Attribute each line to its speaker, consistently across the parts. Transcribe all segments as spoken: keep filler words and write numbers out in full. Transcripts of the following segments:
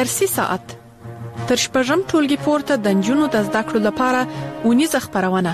Speaker 1: درسي ساعت تر شپږم ټولګي پورته د نجونو د زده کړو لپاره ونیزه خپرونه.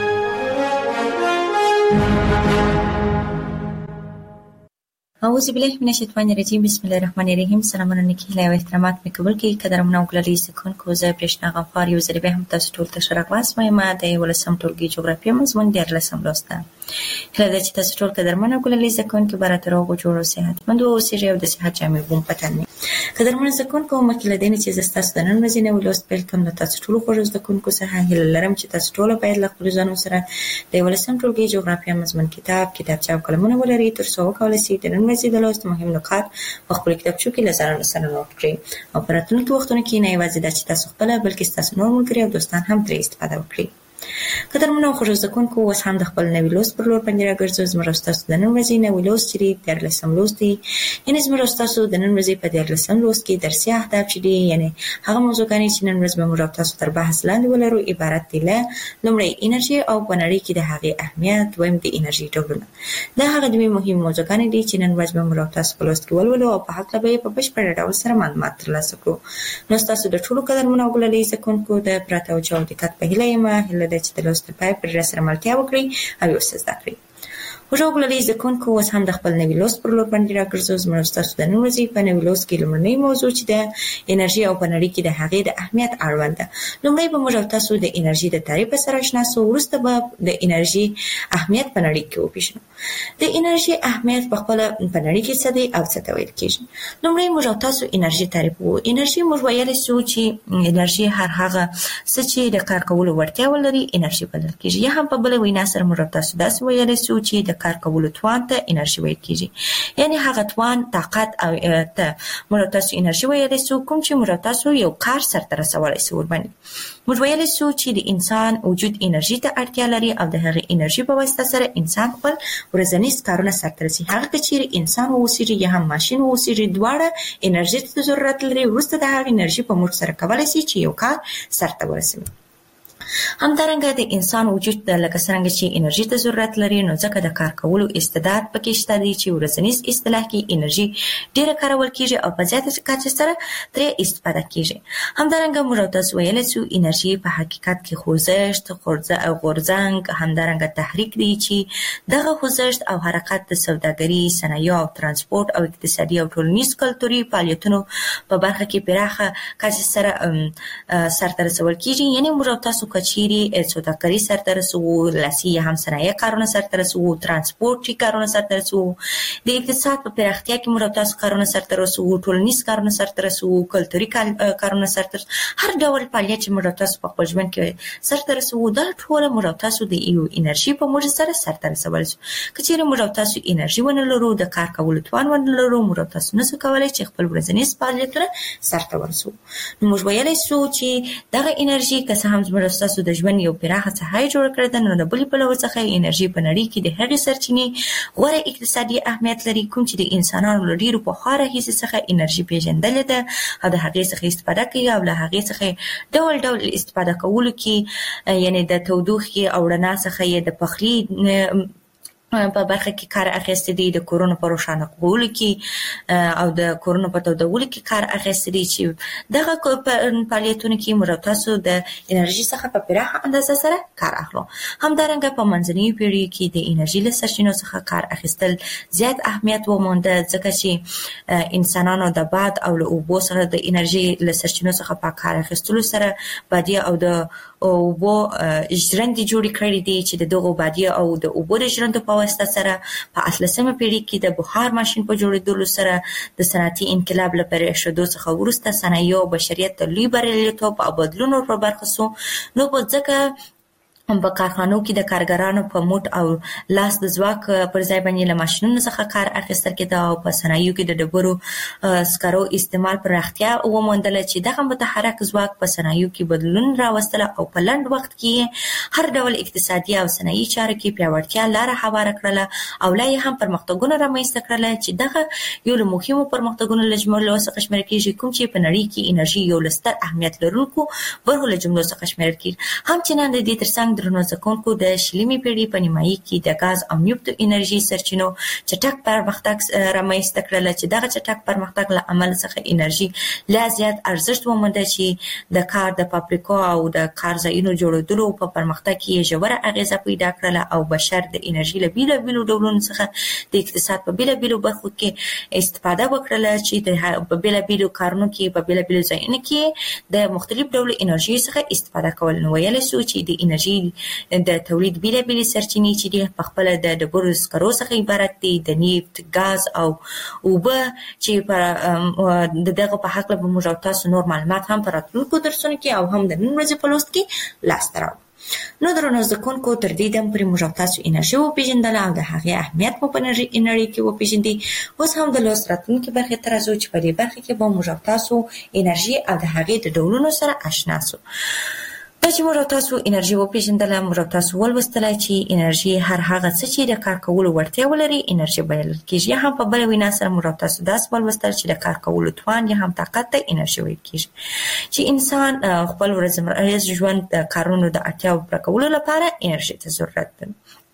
Speaker 2: اعوذ بالله من الشیطان الرجیم. بسم الله الرحمن الرحیم. سلامونه نیکی او احترامات مې قبول کړئ. قدرمنو ګلالي سکونکو زه برېښنا غفار یو ځل به هم تاسو ټول ته ښه راغلاست وایم. د یولسم ټولګي جغرافیه مضمون دیارلسم لوست ده. هله ده چې تاسو ټول قدرمنو ګلالي سکونکو برابر او جوړ او صحتمند اوسئ او د صحت جامې بوم پټنه. قدرمنو سکونکو مکه لدین چې زستاسو د نن ورځې نو لوست پیل کوم. تاسو ټول خوږ زکونکو سره هیله لرم چې تاسو ټول باید له خپل ځانو سره د یولسم ټولګي جغرافیه مضمون کتاب کتابچه او قلمونه ولرئ تر څو وکولای شئ د نن ورځې د لوست مهم نکات په خپل کتابچو کې لزان سره نوٹ کړئ او په راتلونکي وختونو کې نه یوازې د چې تاسو خپل بلکې تاسو نور ملګري او دوستان هم ترې استفاده وکړي. قدرمنو خوږ زکونکو اوس هم د خپل نوي لوست پر لور باندې راګرځو. زموږ تاسو د نن ورځې نوي لوست چې دیارلسم لوست دی، یعنې زموږ تاسو د نن ورځې په دیارلسم لوست کې درسي اهداف چې دي، یعنې هغه موضوعګانې چې نن ورځ به موږ تاسو تر بحث لاندې ولرو عبارت دي له لومړی انرژي او په نړۍ کې د هغې اهمیت، دویم د انرژي ډولونه. دا هغه دوی مهم موضوعګانې دي چې نن ورځ به موږ تاسو په لوست کې ولولو او په هکله به یې په بشپړ ډول سره معلومات ترلاسه کړو. نو تاسو د ټولو قدرمنو ګلالي سکونکو د پراته او جواب دقت په هیله یم هیله ده چې د لوست پای پر سره ملتیا وکړئ او یو څه زده کړئ. خوږو ګلالي زکونکو اوس هم د خپل نوي لوست پر لور باندې راګرځو. زموږ تاسو د نن ورځې په نوي لوست کې لومړنۍ موضوع چې د انرژي او په نړۍ کې د هغې د اهمیت اړوند ده. لومړی به موږ تاسو د انرژي د تعریف سره آشنا شو، وروسته به د انرژي اهمیت په نړۍ کې وپېژنو. د انرژي اهمیت په خپله په نړۍ کې څه دی او څه ته ویل کېږي. لومړی موږ تاسو انرژي تعریفوو. انرژي موږ ویلی شو چې انرژي هر هغه څه چې د کار کولو وړتیا ولري انرژي بلل کېږي، یا هم په بله وینا سره موږ تاسو داسې ویلی شو چې د کار کولو توان ته انرژي ویل کېږي، یعنې هغه توان، طاقت او ته موږ تاسو انرژي ویلی شو کوم چې موږ تاسو یو کار سرته رسولی شو ورباندې. موږ ویلی شو چې د انسان وجود انرژي ته اړتیا لري او د هغې انرژي په واسطه سره انسان خپل ورځنیز کارونه سرته رسوي. هغه که چیرې انسان واوسېږي یا هم ماشین واوسېږي، دواړه انرژي ته ضرورت لري. وروسته د هغې انرژي په موږ سره کولی شي چې یو کار سرته ورسوي. همدارنګه د انسان وجود د لکه څرنګه چې انرژي ته ضرورت لري، نو ځکه د کار کولو استعداد پکې شته دی چې ورځنیز اصطلاح کې انرژي ډېره کارول کېږي او په زیاته کچه سره ترې استفاده کېږي. همدارنګه موږ تاسو ویلی شو انرژي په حقیقت کې خوځښت، غورځنګ، همدارنګه تحریک دی چې دغه خوځښت او حرکت د سوداګري، صنایعو او ترانسپورت او اقتصادي او ټولنیز کلتوري فعالیتونو په برخه کې پراخه کچه سره سرته رسول کېږي. یعنې موږ تاسو کچيري سوداګري سرته رسوو، لاسي هم صنایع کارونه سرته رسوو، ترانسپورټي کارونه سرته رسوو، د اقتصاد په پراختیا کې موږ تاسو کارونه سرته رسوو، ټولنیز کارونه سرته رسوو، کلتوري کارونه سرته رسوو، هر ډول فعالیت چې موږ تاسو په خپل ژوند کې سرته رسوو دا ټول موږ تاسو د یو انرژي په موجه سره سرته رسول شو. کچيري موږ تاسو انرژي ونه لرو، د کار کولو توان ونه لرو، موږ تاسو نشو کولای چې خپل ورځنیز فعالیتونه سرته ورسوو. نو موږ ویلی شو چې دغه انرژي که څه هم زموږ تاسو د ژوند یو پراخه ساحه جوړ کړې ده، نو د بلې پلوه څخه انرژي په نړۍ کې د هغې سرچینې غوره اقتصادي اهمیت لري کوم چې د انسانانو له ډېرو پخوا راهیسې څخه انرژي پېژندلې ده او د هغې څخه استفاده کوي او له هغې څخه ډول ډول استفاده کولو کې، یعنې د تودوخې او رڼا څخه یې د پخلي په برخه کې کار اخیستی دی، د کورونو په روښانه کولو کې او د کورونو په تودولو کې کار اخیستی دی چې دغه فعالیتونو کې موږ تاسو د انرژي څخه په پراخه اندازه سره کار اخلو. همدارنګه په منځنیو پیړیو کې د انرژي له سرچینو څخه کار اخیستل زیات اهمیت ومونده، ځکه چې انسانانو د باد او له اوبو سره د انرژي له سرچینو څخه په کار اخیستلو سره بادیه او د اوبو ژرندې جوړې کړې دي چې د دغو بادیه او د اوبو د ژرندو په واسطه سره په اتلسمه پیړۍ کې د بخار ماشین په جوړېدلو سره د صنعتي انقلاب له پرېښودو څخه وروسته صنایعو بشریت ته لوی بریالیتوب او بدلون ور په برخه سو. نو په ځکه په کارخانو کې د کارګرانو په موټ او لاس د ځواک پر ځای باندې له ماشینونو څخه کار اخیستل کېده او په صنایعو کې د ډبرو سکرو استعمال پراختیا وموندله چې دغه متحرک ځواک په صنایعو کې بدلون راوستله او په لنډ وخت کې هر ډول اقتصادي او صنایعي چارو کې پیاوړتیا لاره هواره کړله او لا یې هم پرمختګونه رامنځته کړله چې دغه یو له مهمو پرمختګونو له جملو څخه شمیرل کېږي کوم چې په نړۍ کې انرژي یو له ستر اهمیت لرونکو برخو له جملو څخه شمیرل کېږي. همچنان د دې ترڅنګ درنو ځکونکو د شلمې پیړۍ په نیمایي کې د غاز او نفت انرژي سرچینو چټک پرمختګ رامنځته کړل چې دغه چټک پرمختګ له امله څخه انرژي لا زیات ارزښت وموند چې د کار د فابریکو او د کار ځایونو جوړولو په پرمختګ کې ژوره اغیزه پیدا کړله او بشر د انرژي له بیلابیلو ډولونو څخه د اقتصاد په بیلابیلو برخو کې استفاده وکړله چې د بیلابیلو کارونو کې په بیلابیلو ځایونو کې د مختلف ډول انرژي څخه استفاده کول. نو ویل شو چې د انرژي د تولید بیلابیلې سرچینې چې دي په خپل د ډبرو سکرو څخه عبارت دي د نفت، غاز او اوبه چې په دغه په حق له موږ تاسو نور معلومات هم پر راتلونکو درسونو کې او هم د نن ورځې په لوست کې لاسته راوړو. نو درنو زدهکوونکو تر دې دم پورې موږ تاسو انرژي وپېژندله او د هغې اهمیت مو په نړۍ کې وپېژندي. اوس هم د لوست راتلونکې برخې ته راځو چې په دې برخه کې به موږ تاسو انرژي او د هغې د ډولونو سره آشنا سو. دا چې موږ تاسو انرژي وپېژندله، موږ تاسو ولوستله چې انرژي هر هغه څه چې د کار کولو وړتیا ولري انرژي بلل کېږي. یا هم په بله وینا سره موږ تاسو داسې ولوستل چې د کار کولو توان یا هم طاقت ته انرژي ویل کېږي چې انسان خپل ورځنی ژوند د کارونو د اړتیاو پوره کولو لپاره انرژي ته ضرورت لري.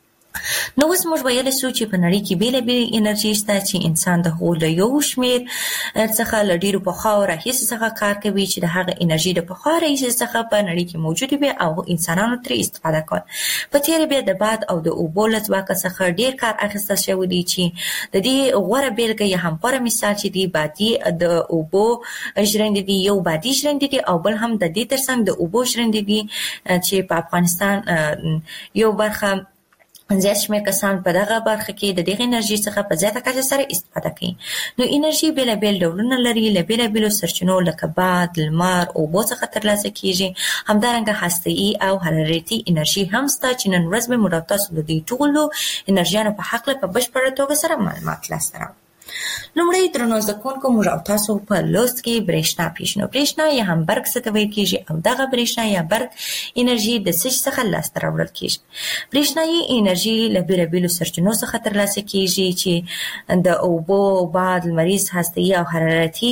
Speaker 2: نو اوس موږ ویلی سو چې په نړۍ کې بیلابیلې انرژي شته چې انسان د هغو له یو شمېر څخه له ډېرو پخوا راهیسې څخه کار کوي چې د هغه انرژي د پخوا راهیسې څخه په نړۍ کې موجودې وي او انسانانو ترې استفاده کول. په تېره بیا د باد او د اوبو له ځواکه څخه ډېر کار اخیستل شوی دی چې د دې غوره بېلګه یا هم غوره مثال چې دی بادي د اوبو ژرندې دي. یو بادي ژرندې دي او بل هم د دې ترڅنګ د اوبو ژرندې دي چې په افغانستان یو برخه زیات شمېر کسان په دغه برخه کې د دغه انرژي څخه په زیاته کچه سره استفاده کوي. نو انرژي بیلابیل ډولونه لري، له بیلابیلو سرچینو لکه باد، لمر، اوبو څخه ترلاسه کیږي. همدارنګه هسته‌ایي او حرارتي انرژي هم شته چې نن ورځ به موږ تاسو د دې ټولو انرژیانو په هکله په بشپړه توګه سره معلومات لاسته راوړو. لومړی درنو زدهکوونکو موږ او تاسو په لوست کې برېښنا پیژنو. برېښنا یا هم برق څه ته ویل کېږي او دغه برېښنا یا برق انرژي د څه څخه لاسته راوړل کېږي. برېښنایي انرژي له بیلابیلو سرچینو څخه ترلاسه کېږي چې د اوبو، باد، لمریز، هسته‌ایي او حرارتي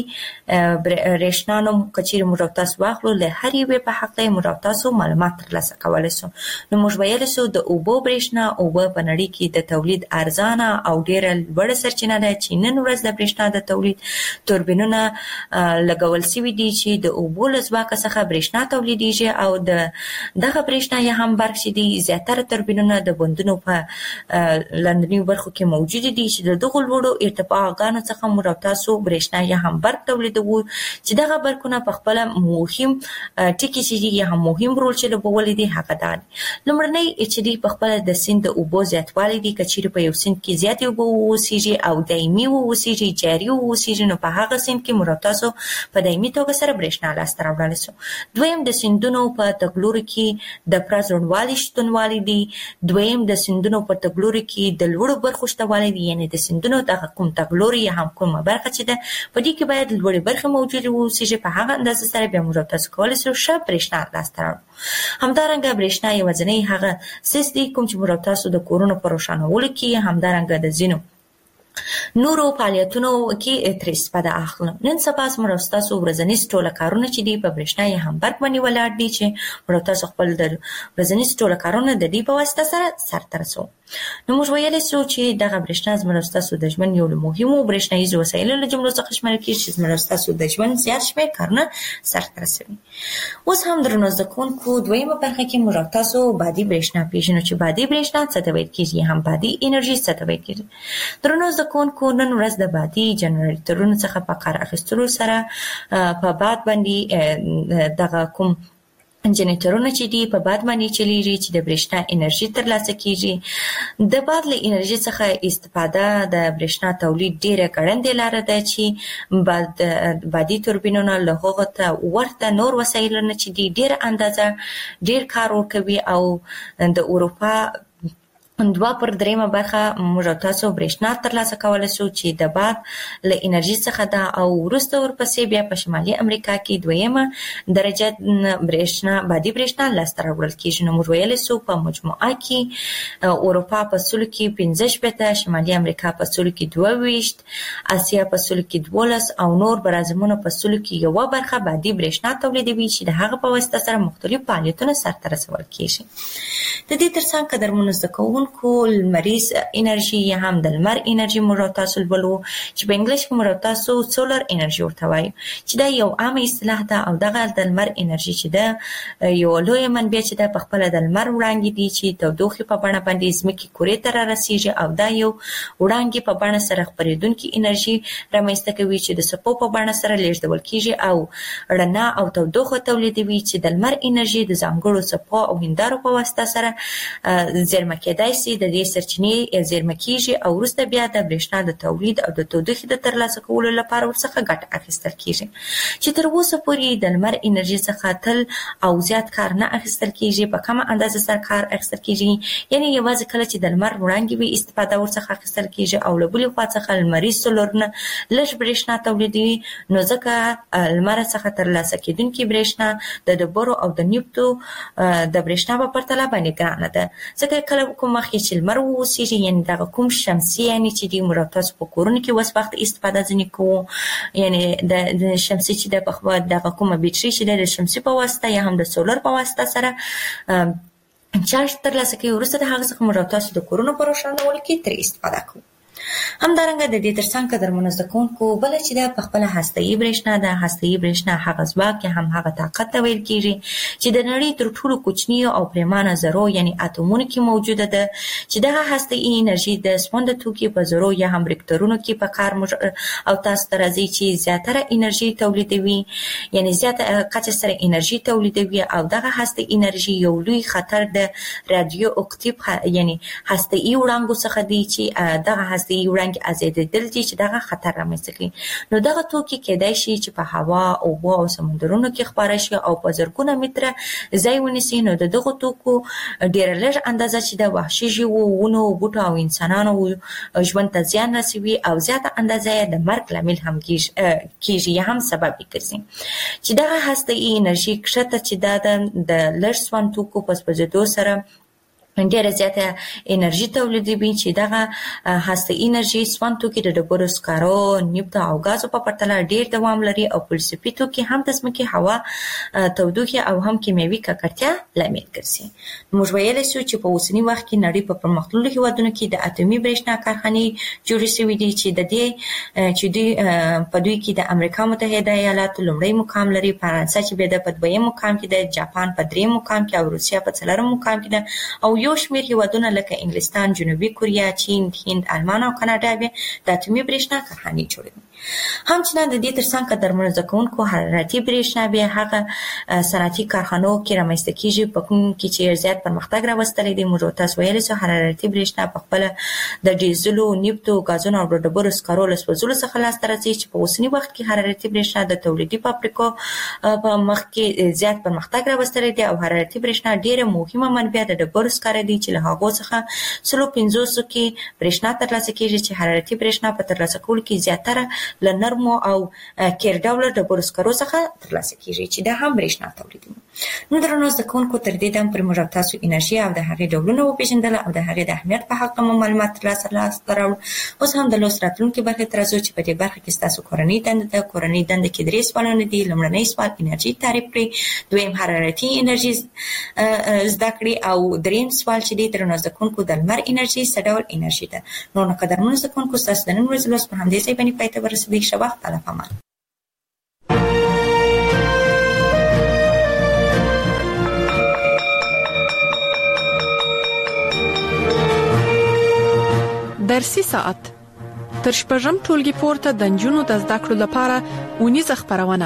Speaker 2: برېښنا نوم که چېرې موږ او تاسو واخلو له هر یوې په هکله موږ او تاسو معلومات ترلاسه کولی سو. نو موږ ویلی سو د اوبو برېښنا، اوبه په نړۍ کې د تولید ارزانه او ډېره لوړه سرچینه ده چې نن ورځ د برېښنا د تولید توربینونه لګول شوي دي چې د اوبو له ځواکه څخه برېښنا تولیدېږي او د دغه برېښنا یا هم برق چې دي زیاتره توربینونه د بندونو په لاندنیو برخو کې موجود دي چې د دغو لوړو ارتفاعګانو څخه موږ او تاسو برېښنا یا هم برق تولیدوو چې دغه برقونه په خپله مهم ټکي چې دي یا هم مهم رول چې لوبولی دی هغه دا دی. لومړنی چې دی په خپله د سیند د اوبو زیاتوالی دی. که چېرې په یو سیند کې زیاتې اوبه واوسېږي او دایمي واوسېږي، جاري واوسېږي، نو په هغه سیند کې موږ تاسو په دایمي توګه سره برېښنا لاسته راوړلی سو. دویم د سیندونو په تګلوري کې د پوره ځوړوالي شتونوالی دی. دویم د سیندونو په تګلوري کې د لوړو برخو شتوالی دی، یعنې د سیندونو دغه کوم تګلوري یا هم کومه برخه چې ده په دې کې باید لوړې برخې موجودې واوسېږي. په هغه اندازه سره بیا موږ تاسو کولی سو ښه برېښنا لاسته راوړو. همدارنګه برېښنا یوازینی هغه څیز دی کوم چې موږ تاسو د کورونو په روښانولو کې همدارنګه د ځینو نورو فعالیتونو کې ترې استفاده اخلو. نن سبا زموږ ستاسو ورځني ټوله کارونه چې دي په برېښنا یا هم برق باندې ولاړ دي چې موږ تاسو خپل د ورځني ټوله کارونه د دې په واسطه سره سرته رسوو. نو موږ ویلی سو چې دغه برېښنا زموږ ستاسو د ژوند یو له مهمو برېښناییزو وسایلو له جملو څخه شمېرل کېږي چې زموږ ستاسو د ژوند زیات شمېر کارونه سرته رسوي. اوس هم درنو زدهکوونکو دویمه برخه کې موږ تاسو بادي برېښنا پیژنو چې بادي برېښنا څه ته ویل کېږي یا هم بادي انرژي څه ته ویل کېږي. درنو زدهکوونکو نن ورځ د بادي جنریټرونو څخه په کار اخیستلو سره په باد باندې دغه کوم جنریټرونه چې دي په باد باندې چلیږي چې د برېښنا انرژي ترلاسه کېږي. د باد له انرژي څخه استفاده د برېښنا تولید ډېره ګړندې لاره ده چې باد بادي توربینونه له هغو ته ورته نور وسایل نه چې دي ډېره اندازه ډېر کار ورکوي او د اروپا دوه پر دریمه برخه موږ تاسو برېښنا ترلاسه کولای شو چې د باد له انرژي څخه ده او وروسته ورپسې بیا په شمالي امریکا کې دویمه درجه برېښنا بادي برېښنا لاسته راوړل کېږي. نو موږ ویلی شو په مجموعه کې اروپا په سلو کې پنځه شپېته، شمالي امریکا په سلو کې دوه ویشت، اسیا په سلو کې دولس او نور برازمونه په سلو کې یوه برخه بادي برېښنا تولیدوي چې د هغه په واسطه سره مختلف فعالیتونه سرته رسول کېږي. د دې ترڅنګ قدرمنو زده کوونکو لمریز انرژي یا هم د لمر انرژي موږ تاسو ولولو چې په انګلیش کې موږ تاسو سولر انرژي ورته وایو چې دا یو عامه اصطلاح ده او دغه د لمر انرژي چې ده یو لویه منبع چې ده په خپله د لمر وړانګې دي چې تودوخې په بڼه باندې ځمکې کورې ته رارسېږي او دا یو وړانګې په بڼه سره خپرېدونکې انرژي رامنځته کوي چې د څپو په بڼه سره لیږدول کېږي او رڼا او تودوخه تولیدوي چې د لمر انرژي د ځانګړو څپو او هندارو په واسطه سره زیرمه کېدای شي د دې سرچینې زیرمه کېږي او وروسته بیا د برېښنا د تولید او د تودوخې د ترلاسه کولو لپاره ورڅخه ګټه اخیستل کېږي چې تر اوسه پورې د لمر انرژي څخه تل او زیات کار نه اخیستل کېږي، په کمه اندازه سره کار اخیستل کېږي، یعنې یوازې کله چې د لمر وړانګې وي استفاده ورڅخه اخیستل کېږي او له بلې خوا څخه لمریز سولرونه لږ برېښنا تولیدوي. نو ځکه لمر څخه ترلاسه کېدونکې برېښنا د ډبرو او د نفتو د برېښنا په پرتله باندې ګرانه ده، ځکه کله کوم وخت چې لمر واوسېږي یعنې دغه کوم شمسي یعنې چې دي موږ تاسو په کورونو کې اوس وخت استفاده ځینې کوو، یعنې د شمسي چې ده په دغه کومه بیټري چې ده د شمسي په واسطه یا هم د سولر په واسطه سره چارج ترلاسه کوي، وروسته د هغه څخه موږ تاسو د کورونو په روښانولو کې ترې استفاده کوو. همدارنګه د دې ترڅنګ قدرمنو زده کوونکو بله چې ده په خپله هسته‌یي برېښنا ده. هسته‌یي برېښنا هغه ځواک یا هم هغه طاقت ته ویل کېږي چې د نړۍ تر ټولو کوچنیو او پرېمانه ذرو یعنې اتومونو کې موجوده ده، چې دغه هسته‌یي انرژي د سونده توکي په ذرو یا هم ریکټرونو کې په کار او تاسو ته راځي چې زیاتره انرژي تولیدوي، یعنې زیاته کچه سره انرژي تولیدوي او دغه هسته‌یي انرژي یو لوی خطر د رادیو اکتیو یعنې هسته‌یي وړانګو څخه دی چې دغه هسته‌یي وړانګې ازادېدل دي چې دغه خطر رامنځته کوي. نو دغه توکي کېدای شي چې په هوا، اوبو او سمندرونو کې خپاره شي او په زرګونه متره ځای ونیسي. نو د دغو توکو ډېره لږ اندازه چې د وحشي ژوو، ونو، بوټو او انسانانو ژوند ته زیان رسوي او زیاته اندازه یې د مرګ لامل هم کېږي یا هم سبب یې ګرځي. چې دغه هسته‌یي انرژي کښته چې دا د لږ سون توکو په سوځېدو سره ډېره زیاته انرژي تولیدوي چې دغه هسته‌یي انرژي سون توکي د ډبرو، سکارو، نفتو او ګازو په پرتله ډېر دوام لري او فلسفي توکي هم د ځمکې هوا، تودوخې او هم کیمیاوي ککړتیا لامل ګرځي. موږ ویلی شو چې په اوسني وخت کې نړۍ په پرمختللو هېوادونو کې د اتومي برېښنا کارخانې جوړې شوي دي چې د دې چې دوی په دوی کې د امریکا متحده ایالاتو لومړی مقام لري، فرانسه چې بیا د په دویم مقام کې ده، جاپان په درېیم مقام کې او روسیه په څلورم مقام کې ده او یو شمېر هېوادونه لکه انګلستان، جنوبي کوریا، چین، هند، آلمان او کاناډا بیا د اتومي برېښنا کارخانې جوړوي. همچنان د دې ترڅنګ قدرمنو زده کوونکو حرارتي برېښنا بیا هغه صنعتي کارخانو کې رامنځته کېږي په کوم کې چې زیات پرمختګ راوستلی دی. موږ تاسو ویلی شو حرارتي برېښنا په خپله د ډیزلو، نفتو، ګازونو او د ډبرو سکرو له سوځولو څخه لاسته راځي چې په اوسني وخت کې حرارتي برېښنا د تولیدي فابریکو په مخ کې زیات پرمختګ راوستلی دی او حرارتي برېښنا ډېره مهمه منبع د ډبرو سکاره دي چې له هغو څخه سلو پنځوسو کې برېښنا ترلاسه کېږي چې حرارتي برېښنا په ترلاسه کولو کې زیاتره له نرمو او کیر ډوله ډبرو سکرو څخه ترلاسه کېږي چې دا هم برېښنا تولیدوي. نو درنو زده کوونکو تر دې دم پرې موږ تاسو انرژي او د هغې ډولونه وپېژندله او د هغې د اهمیت په هکله مو معلومات ترلاسه لاسته راوړو. اوس هم د لوست راتلونکې برخې ته راځو چې په دې برخه کې ستاسو کورنۍ دنده ده. کورنۍ دنده کې درې سوالونه دي. لومړنی سوال انرژي تعریف کړئ، دویم حرارتي انرژي زده کړئ او دریم سوال چې دی درنو زده کوونکو د لمر انرژي څه ډول انرژي ده. نو نو قدرمنو زده کوونکو ستاسو د نن ورځې لوست په همدې ځای باندې پای ته ورسېدی. ښه وخت، الله پامان.
Speaker 1: درسي ساعت تر شپږم ټولګي پورته د نجونو د زده کړو لپاره اونیزه خپرونه.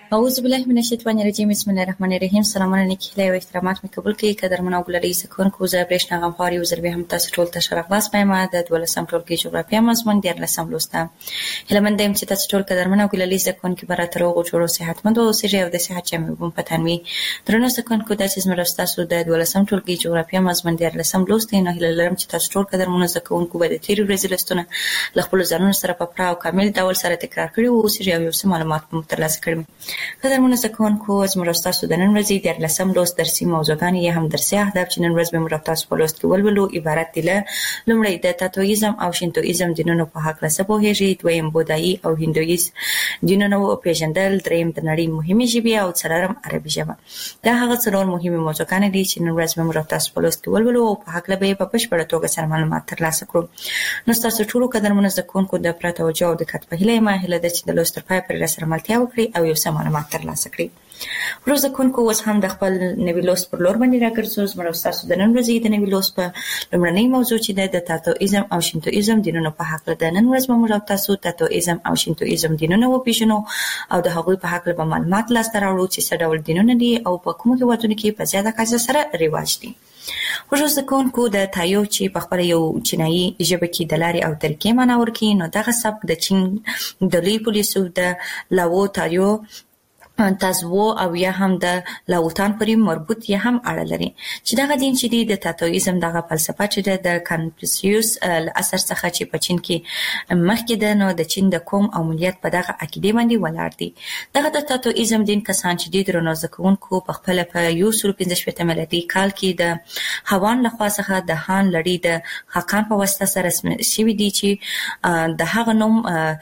Speaker 2: اعوذ بالله من الشیطان الرجیم بسم الله الرحمن الرحیم. سلامونه نیکی و احترامات می قبول کړئ قدرمن او ګلالي سکونکو زه برېښنا غمخوار یو ځل بیا هم تاسو ټول ته ښه راغلاست وایم. د دولسم ټولګي جغرافیه مضمون دیارلسم لوسته. هیله مند یم چې تاسو ټول قدرمن او ګلالي سکونکو به راته روغ جوړ او صحتمند اوسئ او د صحت جامې به په تن وي. درنو سکونکو دا چې زموږ تاسو د دولسم ټولګي جغرافیه مضمون دیارلسم لوسته نه هیله لرم چې تاسو ټول قدرمن سکونکو به د تیرو ورځې لوستونه له خپل ځانونو سره په پوره او کامل ډول سره تکرار کړي او اوسئ او یو څه معلومات مو ترلاسه کړئ. قدرمن سکونکو زموږ تاسو د نن ورځې دیارلسم لوست درسي موضوعګانې یا هم درسي اهداف چې نن ورځ به موږ تاسو په لوست کې ولولو عبارت دي له لومړی د تاتویزم او شینتویزم دینونو په هکله څه پوهیږئ، دویم بودایي او هندویز دینونو پیژندل، دریم د نړۍ مهمې ژبې او څلورم عربي ژبه. دا هغه څلور مهمې موضوعګانې دي چې نن ورځ به موږ تاسو په لوست کې ولولو او په هکله به په بشپړه توګه سره معلومات ترلاسه کړو. نو تاسو ټول قدرمن زکونکو د پرته توجه او دقت په هیله ما هیله ده چې د لوست تر پای پورې سره ملتیا وکړئ او یو څه معلومات ترلاسه کړئ. ورځ کوونکو اوس هم د خپل نوي لوست پر لور باندې راګرځو. زموږ تاسو د نن ورځې د نوي لوست په لومړنۍ موضوع چې د تاتویزم او شینتویزم دینونو په هکله د نن ورځ به موږ تاسو تاتویزم او شینتویزم دینونه وپېژنو او د هغوی په هکله به معلومات لاسته راوړو چې څه ډول دینونه دي او په کومو هېوادونو کې په زیاته کچه سره رواج دي. ورځ کوونکو د تایو چې په خپل یو چینایي ژبه کې د لارې او طریقې معنا ورکوي، نو دغه سبک د چین د لوی پولیسو د لاوو تایو تازوو او یا هم د لاوتان پورې مربوط یا هم اړه لري چې دغه دین چې دی د تاتویزم دغه فلسفه چې ده د کنفوسیوس له اثر څخه چې په چین کې مخکې ده، نو د چین د قوم او ملیت په دغه عقیدې باندې ولاړ دي. دغه د تاتویزم دین کسان چې دي درنو زکونکو په خپل په یو سل پنځه شپېته میلادي کال کې د هوان لخوا څخه د هان لړۍ د خاقان په واسطه سره رسمي شوي دي چې د هغه نوم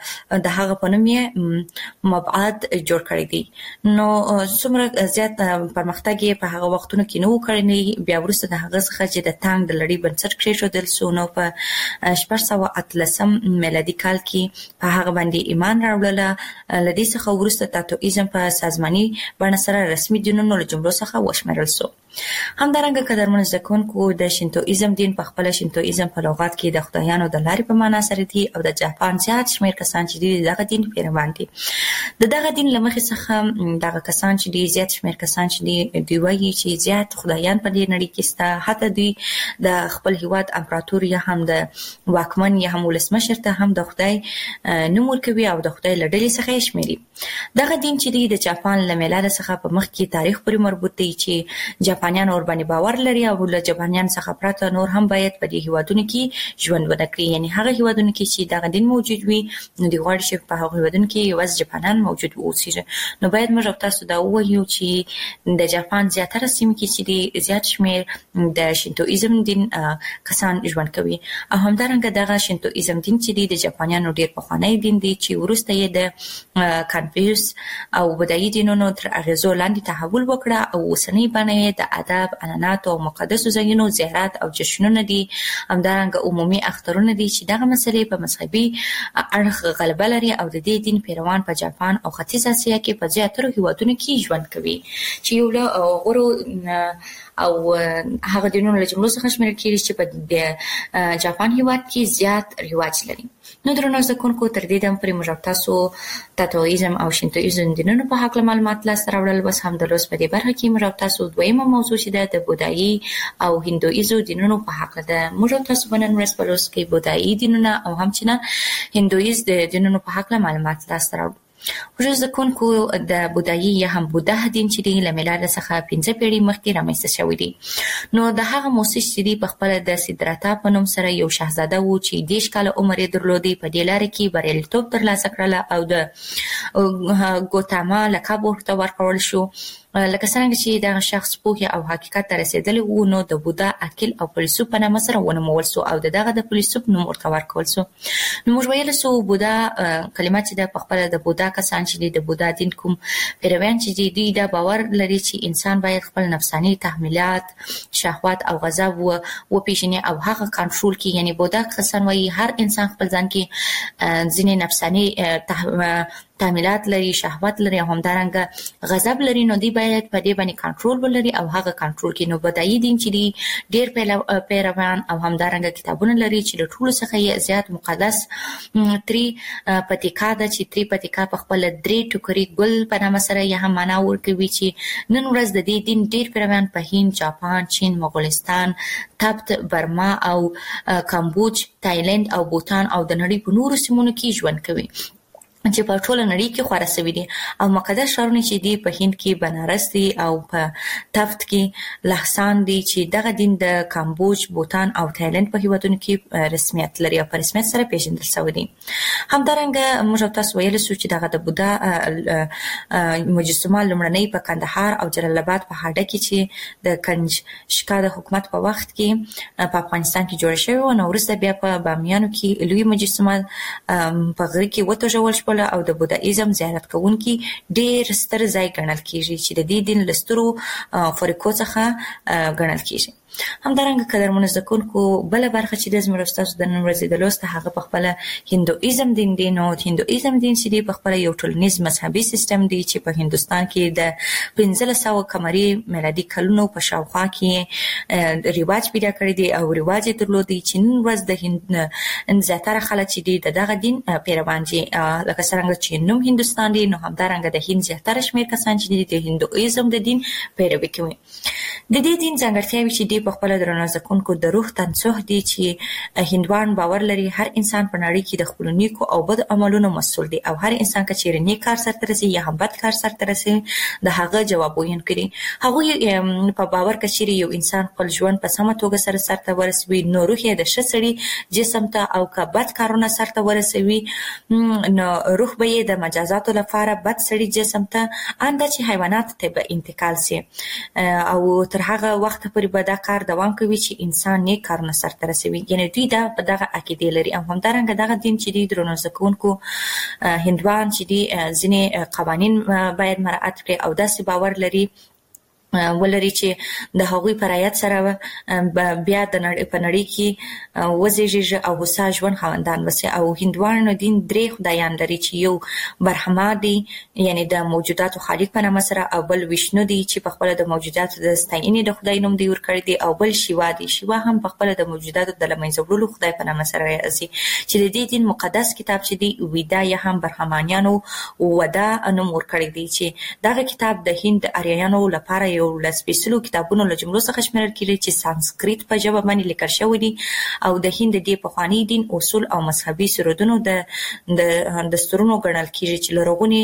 Speaker 2: د هغه په نوم یې مبعد جوړ کړی دی. نو څومره زیات پرمختګ یې په هغه وختونو کې نه و کړی. بیا وروسته د هغه څخه چې د تانګ د لړۍ بنسټ کېښودل سو، نو په شپږ سوه اتلسم میلادي کال کې په هغه باندې ایمان راوړله. له دې څخه وروسته تاتویزم په سازماني بڼه سره رسمي دینونو له جملو څخه وشمېرل سو. همدارنګه قدرمن زکونکو د شینتویزم دین په خپله شینتویزم په لغت کې د خدایانو د لارې په معنا سره دی او د جاپان زیات شمېر کسان چې دي دغه دین پیروان دي. د دغه دین له مخې څخه دغه کسان چې دي زیات شمېر کسان چې دي دوی وایي چې زیات خدایان په دې نړۍ کې شته، حتی دوی د خپل هیواد امپراتور یا هم د واکمن یا هم ولسمشر ته هم د خدای نوم ورکوي او د خدای له ډلې څخه یې شمېري. دغه دین چې دی د جاپان له میلاده څخه په مخ کې تاریخ پورې مربوط دی چې جاپانیان اور باندې باور لري او له جاپانیان څخه پرته نور هم باید په دې هیوادونو کې ژوند ونه کړي. یعنی هغه هیوادونو کې چې دغه دین موجود وي نو دوی غواړي چې په هغه هیوادونو کې یوازې جاپانیان موجود اوسیږي. نو باید موږ تاسو دا ووایو چې د جاپان زیاتره سیمې کې چې دی زیات شمېر د شینتویزم دین کسان ژوند کوي او همدارنګه دغه شینتویزم دین چې دی د جاپانیانو ډېر پخوانی دین دی چې وروسته یې د کنفوسیوس او بودایي دینونو تر اغېزو لاندې تحول وکړه او اوسنۍ بڼه یې د ادب، عنعناتو او مقدسو ځایونو زیارت او جشنونه دي. همدارنګه عمومي اخترونه دي چې دغه مسلې په مذهبي اړخ غلبه لري او د دې دین پیروان په جاپان او ختیځ اسیا کې په زیاترو هیوادونو کې ژوند کوي چې یو له غوړو او هغه دینونو له جملو څخه شمېرل کېږي چې په جاپان هیواد کې زیات رواج لري. نو درنو زکونکو تر دې دم پورې موږ تاسو تاتویزم او شینتویزم دینونو په هکله معلومات لاسته راوړل. بس هم د لوست په دې برخه کې موږ تاسو دویمه موضوع چې ده د بودایي او هندویزم دینونو په هکله ده. موږ تاسو په نن ورځ په لوست کې بودایي دینونه او همچنان هندویزم دینونو په هکله معلومات لاسته راوړل. ورځ زکونکو د بودایي یا هم بوده دین چې دی له میلاده څخه پنځه پیړۍ مخکې رامنځته شوی دی. نو د هغه موسس چې دی په خپله د سدراتا په نوم سره یو شهزاده و چې دېرش کاله عمر یې درلودی. په دې لاره کې بریالیتوب ترلاسه کړله او د ګوتاما لقب ورته ورکړل شو. لکه څنګه چې دغه شخص پوهې او حقیقت ته رسېدلی و نو د بودا عقل او فیلسوف په نامه سره ونومول سو او د دغه د فیلسوف نوم ورته ورکول سو. نو موږ ویلی سو بودا کلمه چې ده په خپله د بودا کسان چې دي د بودا دین کوم پیرویان چې دي دوی دا باور لري چې انسان باید خپل نفساني تحمیلات، شهوات او غضب وپېژني او هغه کنټرول کړي. یعنی بودا کسان وایي هر انسان خپل ځان کې ځینې نفساني تعمیلات لري، شهوت لري او همدارنګه غضب لري، نو دی باید په دې باندې کنټرول ولري او هغه کنټرول کړي. نو بدایي دین چې دی ډېر پیروان او همدارنګه کتابونه لري چې له ټولو څخه یې زیات مقدس تری پتیکا ده چې تری پتیکا په خپل درې ټوکري ګل په نامه سره یې هم معنا ورکوي چې نن ورځ د دې دین ډېر پیروان په هند، جاپان، چین، مغولستان، تبت، برما او کمبوج، تایلند او بوتان او د نړۍ په نورو سیمونو کې ژوند کوي چې په ټوله نړۍ کې خورا سوي دي. او مقدس ښارونه چې دي په هند کې بنارس دي او په تفت کې لهسان دي چې دغه دین د کمبوج، بوتان او تایلند په هیوادونو کې رسمیت لري او په رسمیت سره پیژندل شوی دي. همدارنګه موږ تاسو ویل سو چې دغه د بودا مجسمه لومړنۍ په کندهار او جلال آباد په هډه کې چې د کنجشکا د حکومت په وخت کې په افغانستان کې جوړ شوی و، نو وروسته بیا په بامیانو کې لوی مجسمه په غره کې وتوژول شوه او د بودایزم زیارت کوونکي ډېر ستر ځای ګڼل کیږي چې د دې دین لسترو فریقو څخه ګڼل کیږي. همدارنګه قدرمنو زده کوونکو بله برخه چې د زموږ ستاسو د نن ورځې د لوست هغه په خپله هندویزم دین دی. نو هندویزم دین چې دی په خپله یو ټولنیز مذهبي سیستم دی چې په هندوستان کې د پنځلس سوه قمري میلادي کلونو په شاوخوا کې رواج پیدا کړی دی او رواج یې درلودی چې نن ورځ د هند زیاتره خلک چې دی د دغه دین پیروان دي، لکه څرنګه چې نوم هندوستان دی، نو همدارنګه د هند زیاتره شمېر کسان چې دي د هندویزم د دین پیروي کوي. د دې دین ځانګړتیاوې چې دی په خپل درنو زده کوونکو د روح تنسوح دي چې هندوان باور لري هر انسان په نړۍ کې د خپلو نیکو او بد عملونو مسؤل دی او هر انسان که چیرې نیک کار سرته رسي یا هم بد کار سرته رسي د هغه جواب ویونکی دي. هغوی په باور که چیرې یو انسان خپل ژوند په سمه توګه سره سرته ورسوي نو روح یې د ښه سړي جسم ته، او که بد کارونه سرته ورسوي نو روح به یې د مجازاتو لپاره بد سړي جسم ته انده چې حیوانات ته به انتقال سي او تر هغه وخت پورې به دا کار دوام کوي چې انسان نیک کارونه سرته رسوي. یعنې دوی دا په دغه عقیدې لري. او همدارنګه دغه دین چې دی درنو زده کوونکو هندوان چې دی ځینې قوانین باید مراعات کړي او داسې باور لري ولري چې د هغوی په رعایت سره بیا د نړۍ په نړۍ کې وزیږي او هوسا ژوند خاوندان وسي. او هندوانو دین درې خدایان لري چې یو برهما دی، یعنی د موجوداتو خالق په نامه سره، او بل ویشنو دی چې په خپل د موجوداتو د ستاینې د خدای نوم دی ورکړی دی، او بل شیوا دی. شیوا هم په خپل د موجوداتو د لمنځه وړلو خدای په نامه سره راځي چې د دې دین مقدس کتاب چې دی ویدا یا هم برهمانیانو ودا نوم ورکړی دی چې دغه کتاب د هند اریایانو لپاره یو له سپیڅلو کتابونو له جملو څخه شمیرل کېږي چې سانسکریت په ژبه باندې لیکل شوی دي او د هند د پخواني دین اصول او مذهبي سرودونو د د دستورونو ګڼل کېږي چې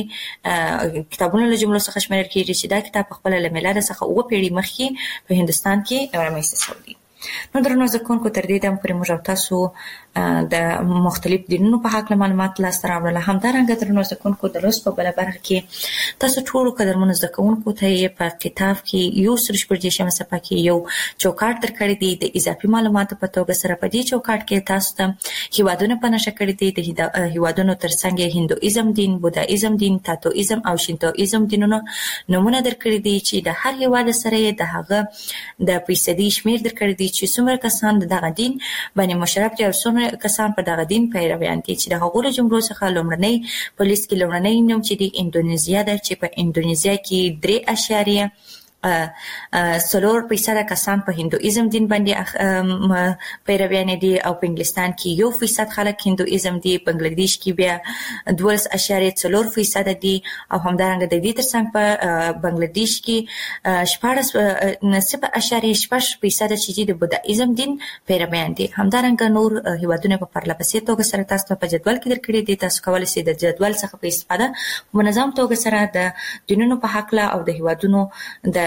Speaker 2: لرغوني کتابونو له جملو څخه شمیرل کېږي چې دا کتاب په خپل له میلاد څخه اوه پیړۍ مخکې په هندوستان کې رامنځته شوی دی. نو درنو زده کوونکو تر دې دمه پورې موږ تاسو د مختلف دینونو په هکله معلومات لاسته راوړل. همدارنګه درنو زده کوونکو د لوست په بله برخه کې تاسو ټولو قدرمنو زده کوونکو ته یې په کتاب کې یو سل شپږ دېرشمه صفحه کې یو چوکاټ درکړی دی د اضافي معلوماتو په توګه سره. په دې چوکاټ کې تاسو ته هیوادونه په نښه کړي دي. د هیوادونو ترڅنګ یې هندویزم دین، بودایزم دین، تاتویزم او شینتویزم دینونو نومونه درکړي دي چې د هر هیواد سره یې د هغه د فیصدي شمېر درکړي دي چې څومره کسان د دغه دین باندې مشرف دي او څومره کسان په دغه دین پیروان دي. چې د هغو له جملو څخه لومړنۍ په لیست کې لومړنی نوم چې دی اندونیزیا ده چې په اندونیزیا کې درې اشاریه څلور فیصده کسان په هندویزم دین باندې پیرویان دي او په انګلستان کې یو فیصد خلک هندویزم دي. په بنگلادیش کې بیا دولس اشاریه څلور فیصده دي او همدارنګه د دې ترڅنګ په بنگلادیش کې شپاړس صفر اشاریه شپږ فیصده چې د بودایزم دین پیرویان دي. همدارنګه نور هیوادونه په پرله پسې توګه سره تاسو په جدول کې درکړي دي. تاسو کولی شئ د جدول څخه په استفاده په منظم توګه سره د دینونو په هکله او د هیوادونو د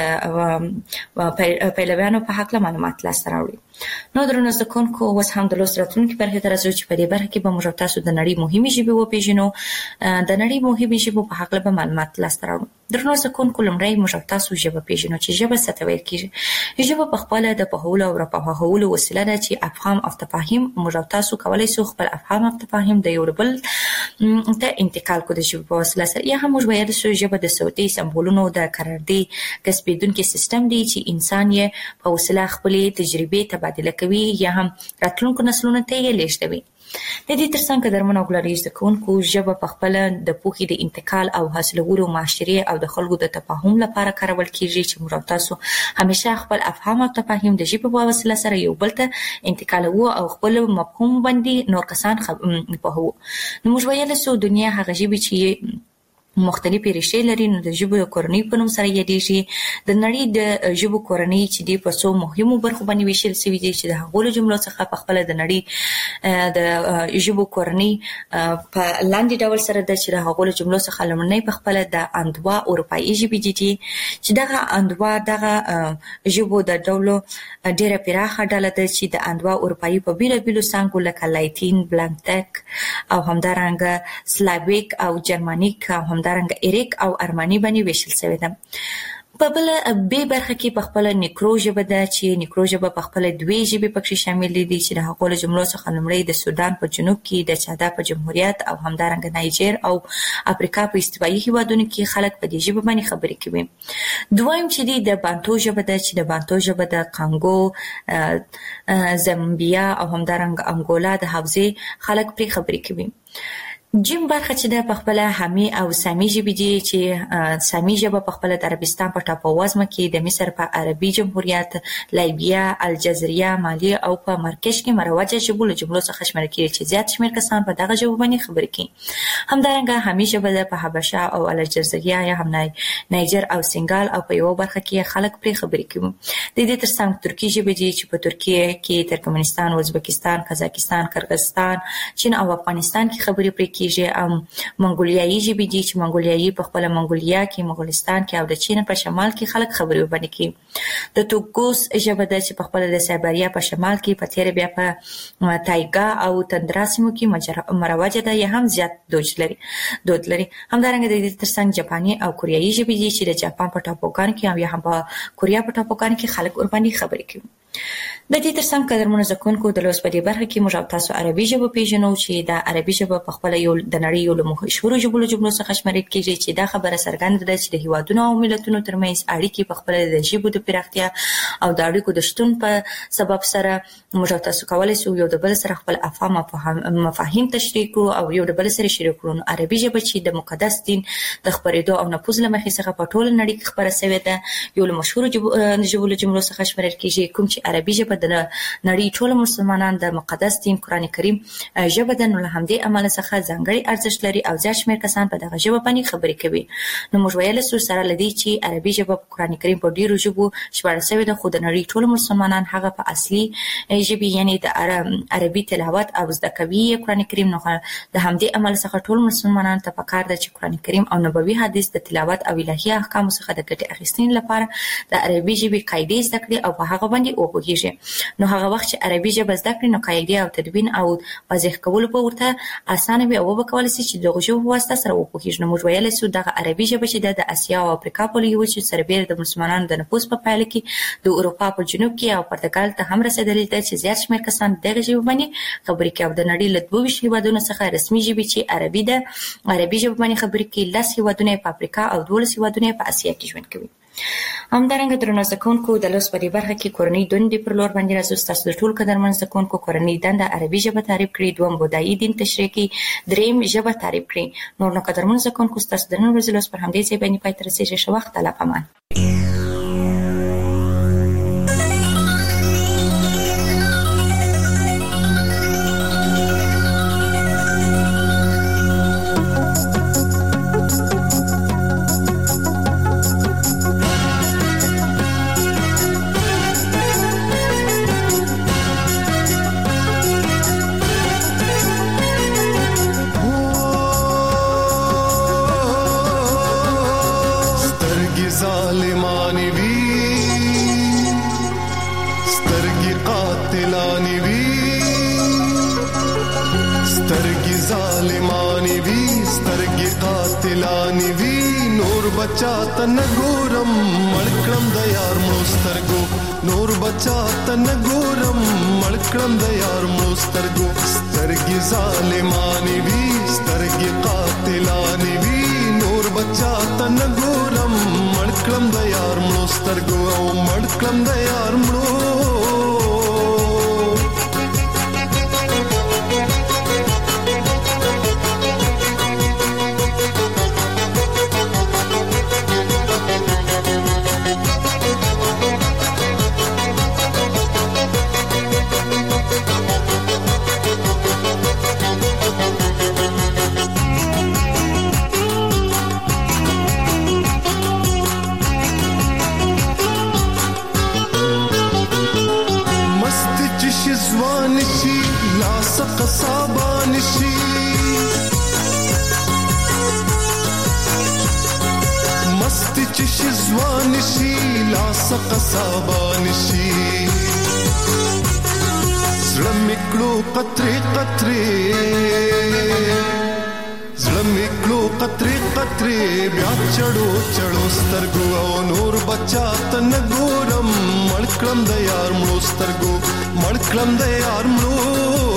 Speaker 2: پیلویانو په هکله معلومات لاسته راوړي. نو درنو زده کوونکو اوس هم د لوست راتلونکي برخې ته راځو چې په دې برخه کې به موږ تاسو د نړۍ مهمې ژبې وپېژنو. د نړۍ مهمې ژبو په هکله به معلومات لاسته راوړو. درنو زده کوونکو لومړی موږ تاسو ژبه پېژنو چې ژبه څه ته ویل کېږي. ژبه په خپله د پوهولو او راپوهولو وسیله ده چې افهام او تفاهم موږ تاسو کولی شو خپل افهام او تفاهم د یو بل ته انتقال کړو د ژبې په وسیله سره. یا هم موږ ویلی شو ژبه د صوتي سمبولونو د کارردي کسبېدونکي سیستم دی چې انسان یې په وسیله خپلې تجربې تبادله کوي یا هم راتلونکو نسلونو ته یې لیږدوي. د دې ترڅنګ درمن او ګلاري زکونکو ژبه په خپل د پوهې د انتقال او حاصلولو معاشري او د خلکو د تفاهم لپاره کارول کیږي چې موږ تاسو همیشه خپل افهام او تفاهم د ژبې په وسیله سره یو بل ته انتقالوو او خپل مفهوم باندې نور کسان په هو نو موږ ویل سو دنیا هغه ژبه چې مختلفې ریښې لري نو د ژبو کورنۍ په نوم سره یادېږي د نړۍ د ژبو کورنۍ چې دی په څو مهمو برخو باندې ویشل شوی دی چې د هغو جملو څخه په خپل د نړۍ د ژبو کورنۍ په لاندې ډول سره د چې د هغو جملو څخه لمړنۍ په خپل د اندوا اروپایي ژبې دي چې دغه اندوا دغه ژبو د ډولو ډیره پراخه ډله ده چې د اندوا اروپایي په بیلو بیلو څانګو لکه لاتین بلانتک او همدارنګه سلاویک او جرمانیک او همدارنګه ایریک او ارمانی باندې ویشل شوی ده په بل به برخه کې په خپل نیکرو ژبه ده چې نیکرو ژبه په خپل دوی ژبې پکې شامل دي چې د هغو جملو څخه لومړی د سودان په جنوب کې د چادا په جمهوریت او همدارنګه نایجر او افریقا په استوایي هیوادونو کې خلک په دې ژبه باندې خبرې کوي دویم چې دی د بانتو ژبه ده چې د بانتو ژبه د کانګو زامبیا او همدارنګه انګولا د حوزې خلک پرې خبرې کوي جیم برخه چې د خپل حمی او سامی ژبې دي چې سامی ژبه په خپل د عربستان په ټاپووزمه کې د مصر په عربي جمهوریت لایبیا الجزیره مالی او په مرکز کې مروجه ژبو له جملو څخه شمېر کیږي چې زیات شمېر کسان په دغه ژبه باندې خبرې کوي همدارنګه حمی ژبه په حبشه او الجزیره یا هم نایجر او سنگال او په یو برخه کې خلک پرې خبرې کوي د دې ترڅنګ ترکی ژبه دي چې په ترکیه کې ترکمنستان ازبکستان قزاقستان قرغیزستان چین او افغانستان کې خبرې پرې ام منګولیایي ژبې دي چې منګولیایي په خپل منګولیا کې مغولستان کې او د چین په شمال کې خلک خبرې وبني کوي د توګوس ژبه ده چې په خپل د سایبریا په شمال کې په تیر بیا په تایګا او تندرا سیمو کې مروجه ده یا هم زیات دود لري دود لري همدارنګه د دې ترڅنګ جاپاني او کوریایي ژبې دي چې د جاپان په ټاپوګان کې او یا هم په کوریا په ټاپوګان کې خلک ورباندې خبرې کوي د دې ترڅنګ قدرمنو زکونکو د لوس په دې برخه کې موږ تاسو عربي ژبه پیژنو چې د عربي ژبه په خپل یو د نړۍ یو له مشهورو ژبو جملو څخه شمېرل کیږي چې دا خبره څرګنده ده چې د هیوادونو او ملتونو ترمنځ اړیکې په خپل د ژبو د پراختیا او د اړیکو د شتون په سبب سره موږ تاسو کولای شو یو د بل سره خپل افهام او مفاهیم تشریح کړو او یو د بل سره شریک کړو عربي ژبه چې د مقدس دین د خبرېدو او نفوذ له مخې څخه په ټول نړۍ کې خبره شوې ده یو له مشهورو ژبو جملو څخه شمېرل کیږي کوم چې عربي ژبه د نړۍ ټول مسلمانان د مقدس دین قران کریم ژبه ده نو له همدې عمل څخه ځانګړي ارزښت لري او ځکه شمېر کسان په دغه ژبه باندې خبرې کوي نو موږ ویل سو سره لدی چې عربي ژبه په قران کریم په ډیرو ژبو شمېرل شوې ده خو د نړۍ ټول مسلمانان هغه په اصلي ژبه یعنی د عربي تلاوت او زده کوي قران کریم نو د همدې عمل څخه ټول مسلمانان ته پکار ده چې قران کریم او نبوي حدیث د تلاوت او الهي احکام څخه د ګټې اخیستنې لپاره د عربي ژبې قاعدې زده کړي او په هغه باندې وپوهیږي نو هغه وخت چې عربي ژبه زده کړي نو قاعده او تدوین او واضح کول په ورته اسانه وي او وکول شي چې دغه ژبه واسطه سره وپوهیږي نو موږ ویل سو دغه عربي ژبه چې د اسیا او افریقا په لوی وچه سربېره د مسلمانانو د نفوس په پایله کې د اروپا په جنوب کې او پرتګال ته هم رسیدلې ده چې زیات شمېر کسان دغه ژبه باندې خبرې کوي او د نړۍ له دوه ویشت هیوادونو څخه رسمي ژبه چې عربي ده عربي ژبه باندې خبرې کوي لس هیوادونه په افریقا او دولس هیوادونه په اسیا کې ژوند کوي همدارنګه درنو زکونکو د لوس په دې برخه کې کورنۍ دندې پر لور باندې راځو تاسو د ټول قدرمن زکونکو کورنۍ دنده عربي ژبه تعریف کړي دوم بودایي دین تشریح کړي دریم ژبه تعریف کړي نور نو قدرمن زکونکو تاسو د نن ورځې لوس پر همدې ځای باندې پای تر رسیدي شو وخت الله پامان
Speaker 3: बचाता न गोरम मलकड़म दयार मोस्तरगो नूर बचाता न गोरम मलकड़म दयार मोस्तरगो स्तरगी जालिमानी भी स्तरगी कातिलानी भी नूर बचाता न गोरम मलकड़म दयार मोस्तरगो मलकड़म दयार मो قصابان شي مستی چش زوان شي لاس قصابان شي زړه میکړو قطرې قطرې زړه میکړو قطرې قطرې بیا چړو چړو سترګو او نور بچا تن ګورم مړکړم د یار مړو سترګو مړکړم د یار مړو